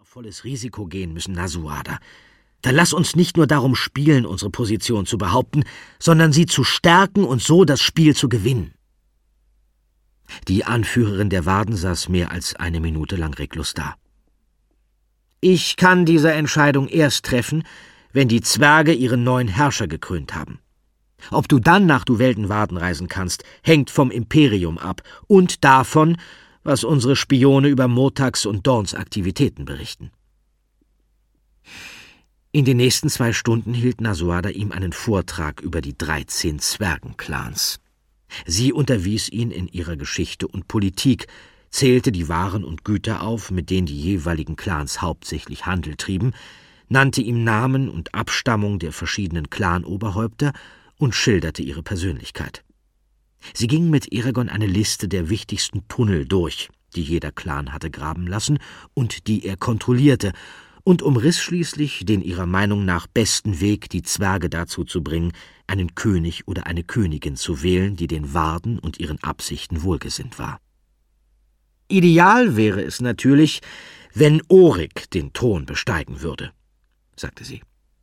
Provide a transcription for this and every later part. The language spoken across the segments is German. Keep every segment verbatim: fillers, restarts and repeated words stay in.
volles Risiko gehen müssen, Nasuada. Dann lass uns nicht nur darum spielen, unsere Position zu behaupten, sondern sie zu stärken und so das Spiel zu gewinnen. Die Anführerin der Warden saß mehr als eine Minute lang reglos da. »Ich kann diese Entscheidung erst treffen, wenn die Zwerge ihren neuen Herrscher gekrönt haben. Ob du dann nach Duvelden-Warden reisen kannst, hängt vom Imperium ab und davon, was unsere Spione über Murtags und Dorns Aktivitäten berichten.« In den nächsten zwei Stunden hielt Nasuada ihm einen Vortrag über die dreizehn Zwergenclans. Sie unterwies ihn in ihrer Geschichte und Politik, zählte die Waren und Güter auf, mit denen die jeweiligen Clans hauptsächlich Handel trieben, nannte ihm Namen und Abstammung der verschiedenen Clan-Oberhäupter und schilderte ihre Persönlichkeit. Sie ging mit Eragon eine Liste der wichtigsten Tunnel durch, die jeder Clan hatte graben lassen und die er kontrollierte, und umriss schließlich den ihrer Meinung nach besten Weg, die Zwerge dazu zu bringen, einen König oder eine Königin zu wählen, die den Warden und ihren Absichten wohlgesinnt war. »Ideal wäre es natürlich, wenn Orik den Thron besteigen würde«, sagte sie.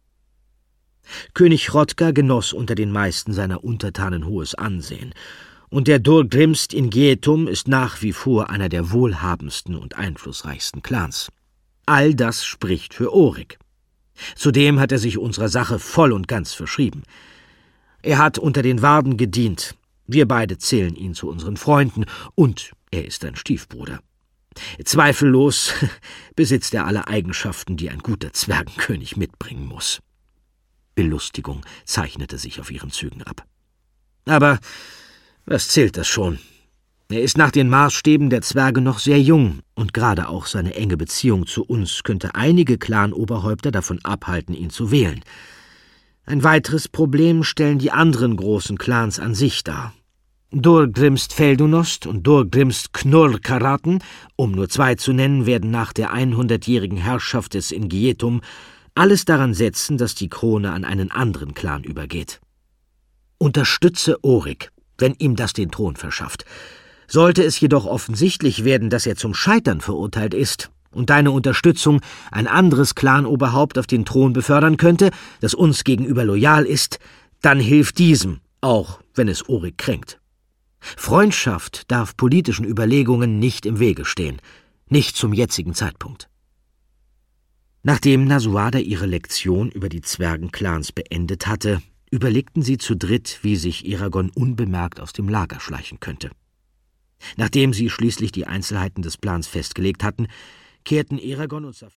König Hrothgar genoss unter den meisten seiner Untertanen hohes Ansehen, und der Durgrimst in Geatum ist nach wie vor einer der wohlhabendsten und einflussreichsten Clans. All das spricht für Orik. Zudem hat er sich unserer Sache voll und ganz verschrieben. Er hat unter den Warden gedient. Wir beide zählen ihn zu unseren Freunden, und er ist ein Stiefbruder. Zweifellos besitzt er alle Eigenschaften, die ein guter Zwergenkönig mitbringen muss. Belustigung zeichnete sich auf ihren Zügen ab. Aber was zählt das schon? Er ist nach den Maßstäben der Zwerge noch sehr jung, und gerade auch seine enge Beziehung zu uns könnte einige Clan-Oberhäupter davon abhalten, ihn zu wählen. Ein weiteres Problem stellen die anderen großen Clans an sich dar. Durgrimst Feldunost und Durgrimst Knurr-Karaten, um nur zwei zu nennen, werden nach der hundertjährigen Herrschaft des Ingietum alles daran setzen, dass die Krone an einen anderen Clan übergeht. Unterstütze Orik, wenn ihm das den Thron verschafft. Sollte es jedoch offensichtlich werden, dass er zum Scheitern verurteilt ist und deine Unterstützung ein anderes Clan-Oberhaupt auf den Thron befördern könnte, das uns gegenüber loyal ist, dann hilf diesem, auch wenn es Orik kränkt. Freundschaft darf politischen Überlegungen nicht im Wege stehen, nicht zum jetzigen Zeitpunkt. Nachdem Nasuada ihre Lektion über die Zwergenclans beendet hatte, überlegten sie zu dritt, wie sich Eragon unbemerkt aus dem Lager schleichen könnte. Nachdem sie schließlich die Einzelheiten des Plans festgelegt hatten, kehrten Eragon und Saphira